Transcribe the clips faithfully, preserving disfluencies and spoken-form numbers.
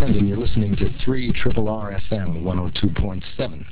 and you're listening to three R R F M one oh two point seven.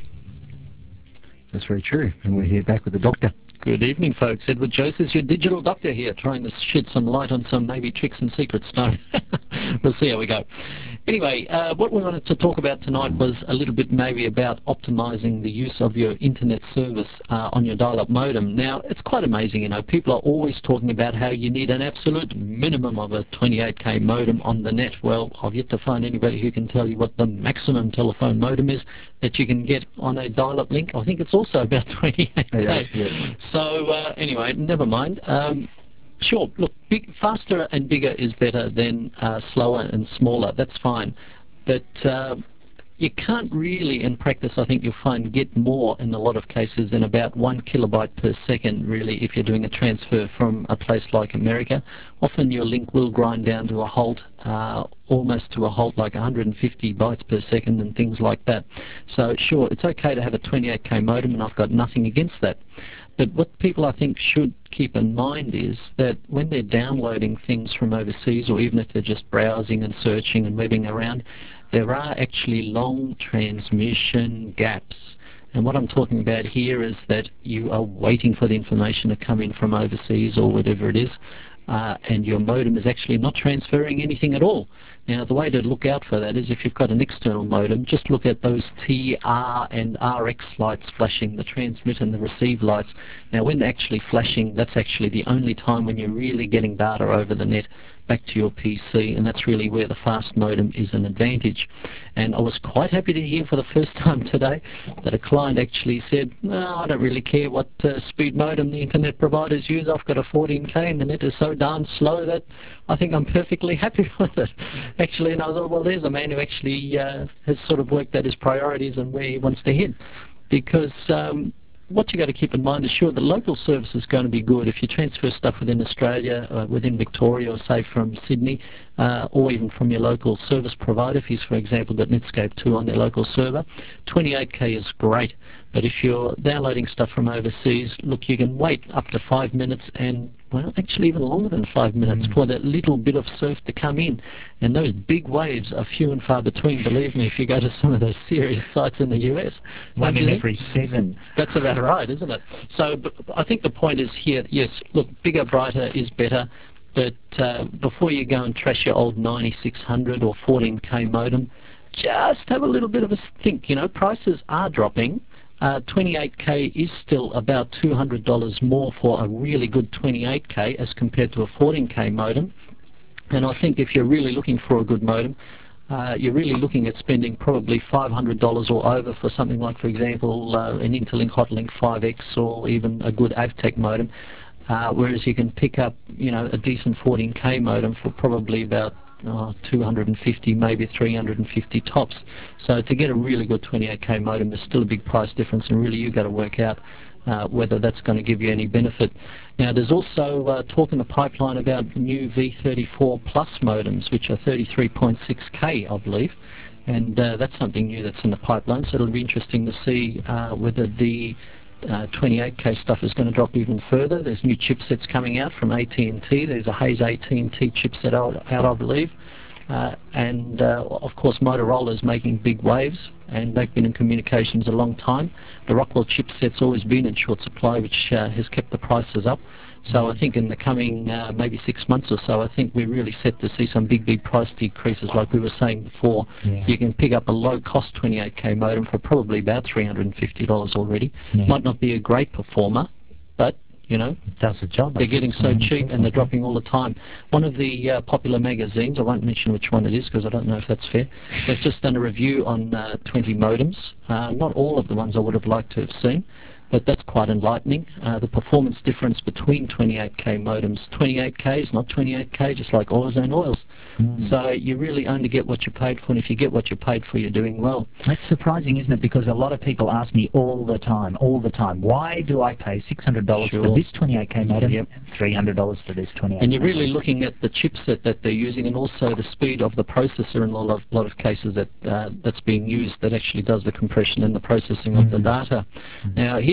That's very true, and we're here back with the doctor. Good evening, folks. Edward Josephs, your digital doctor here, trying to shed some light on some maybe tricks and secrets. No, we'll see how we go. Anyway, uh, what we wanted to talk about tonight was a little bit maybe about optimizing the use of your internet service uh, on your dial-up modem. Now, it's quite amazing, you know, people are always talking about how you need an absolute minimum of a twenty-eight K modem on the net. Well, I've yet to find anybody who can tell you what the maximum telephone modem is that you can get on a dial-up link. I think it's also about twenty-eight K. Yeah, yeah. So, uh, anyway, never mind. Um, Sure, look, big, faster and bigger is better than uh, slower and smaller. That's fine. But uh, you can't really, in practice, I think you'll find, get more in a lot of cases than about one kilobyte per second, really, if you're doing a transfer from a place like America. Often your link will grind down to a halt, uh, almost to a halt, like one hundred fifty bytes per second and things like that. So, sure, it's okay to have a twenty-eight K modem, and I've got nothing against that. But what people, I think, should keep in mind is that when they're downloading things from overseas, or even if they're just browsing and searching and moving around, there are actually long transmission gaps. And what I'm talking about here is that you are waiting for the information to come in from overseas or whatever it is, uh, and your modem is actually not transferring anything at all. Now, the way to look out for that is if you've got an external modem, just look at those T, R and R X lights flashing, the transmit and the receive lights. Now, when they're actually flashing, that's actually the only time when you're really getting data over the net back to your P C, and that's really where the fast modem is an advantage. And I was quite happy to hear for the first time today that a client actually said, no, I don't really care what uh, speed modem the internet providers use. I've got a fourteen K and the net is so darn slow that I think I'm perfectly happy with it. Actually, and I thought, well, there's a man who actually uh, has sort of worked out his priorities and where he wants to head. Because um, what you got to keep in mind is, sure, the local service is going to be good. If you transfer stuff within Australia, uh, within Victoria, or say from Sydney, uh, or even from your local service provider, if he's, for example, got Netscape two on their local server, twenty-eight K is great. But if you're downloading stuff from overseas, look, you can wait up to five minutes and, well, actually even longer than five minutes mm. for that little bit of surf to come in. And those big waves are few and far between, believe me, if you go to some of those serious sites in the U S. One in every seven. That's about right, isn't it? So but I think the point is here, yes, look, bigger, brighter is better. But uh, before you go and trash your old ninety-six hundred or fourteen K modem, just have a little bit of a think. You know, prices are dropping. Uh, twenty-eight K is still about two hundred dollars more for a really good twenty-eight K as compared to a fourteen K modem. And I think if you're really looking for a good modem, uh, you're really looking at spending probably five hundred dollars or over for something like, for example, uh, an Interlink Hotlink five X or even a good Avtec modem. Uh, whereas you can pick up, you know, a decent fourteen K modem for probably about oh, two hundred fifty, maybe three hundred fifty tops. So to get a really good twenty-eight K modem is still a big price difference, and really you've got to work out uh, whether that's going to give you any benefit. Now, there's also uh, talk in the pipeline about new V thirty-four plus modems, which are thirty-three point six K, I believe. And uh, that's something new that's in the pipeline, so it'll be interesting to see uh, whether the Uh, twenty-eight K stuff is going to drop even further. There's new chipsets coming out from A T and T. There's a Hayes A T and T chipset out, out I believe. Uh, and, uh, of course, Motorola is making big waves, and they've been in communications a long time. The Rockwell chipset's always been in short supply, which uh, has kept the prices up. So I think in the coming uh, maybe six months or so, I think we're really set to see some big, big price decreases like we were saying before. Yeah. You can pick up a low-cost twenty-eight K modem for probably about three hundred fifty dollars already. Yeah. Might not be a great performer, but, you know, it does the job. They're getting so cheap and they're dropping all the time. One of the uh, popular magazines, I won't mention which one it is because I don't know if that's fair, they've just done a review on uh, twenty modems. Uh, not all of the ones I would have liked to have seen, but that's quite enlightening. Uh, the performance difference between twenty-eight K modems, twenty-eight K is not twenty-eight K, just like Orozone oils. Mm. So you really only get what you paid for, and if you get what you paid for, you're doing well. That's surprising, isn't it? Because a lot of people ask me all the time, all the time, why do I pay six hundred dollars sure. for this twenty-eight K modem yep. and three hundred dollars for this twenty-eight K? And you're really looking at the chipset that they're using, and also the speed of the processor in a lot of, lot of cases that uh, that's being used that actually does the compression and the processing mm. of the data. Mm. Now, here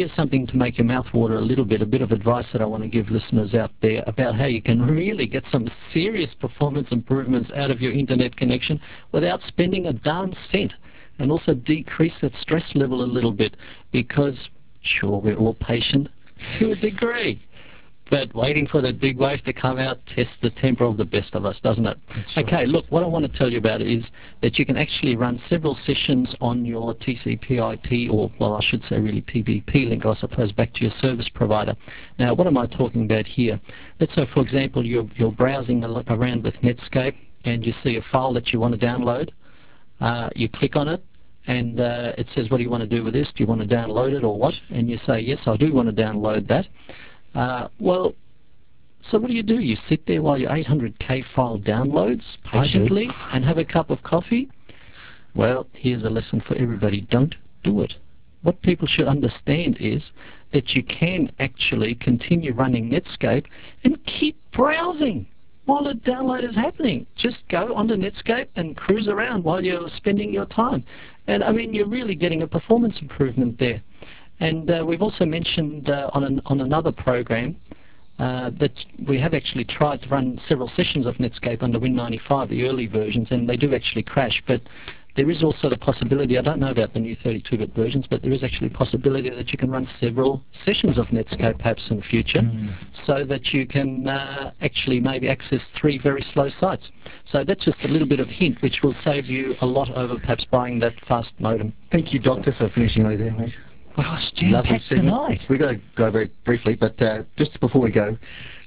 here's something to make your mouth water a little bit, a bit of advice that I want to give listeners out there about how you can really get some serious performance improvements out of your internet connection without spending a darn cent, and also decrease that stress level a little bit, because sure, we're all patient to a degree, but waiting for that big wave to come out tests the temper of the best of us, doesn't it? That's okay, right. look, what I want to tell you about is that you can actually run several sessions on your T C P I P, or, well, I should say really P V P link, I suppose, back to your service provider. Now, what am I talking about here? Let's say, for example, you're, you're browsing al- around with Netscape, and you see a file that you want to download. Uh, you click on it, and uh, it says, what do you want to do with this? Do you want to download it or what? And you say, yes, I do want to download that. Uh, well, so what do you do? You sit there while your eight hundred K file downloads patiently and have a cup of coffee? Well, here's a lesson for everybody. Don't do it. What people should understand is that you can actually continue running Netscape and keep browsing while the download is happening. Just go onto Netscape and cruise around while you're spending your time. And I mean, you're really getting a performance improvement there. And uh, we've also mentioned uh, on, an, on another program uh, that we have actually tried to run several sessions of Netscape under Win ninety-five, the early versions, and they do actually crash. But there is also the possibility, I don't know about the new thirty-two bit versions, but there is actually a possibility that you can run several sessions of Netscape perhaps in the future, mm. so that you can uh, actually maybe access three very slow sites. So that's just a little bit of hint which will save you a lot over perhaps buying that fast modem. Thank you, Doctor, for finishing early there, mate. Gosh, jam-packed tonight. We've got to go very briefly, but uh, just before we go,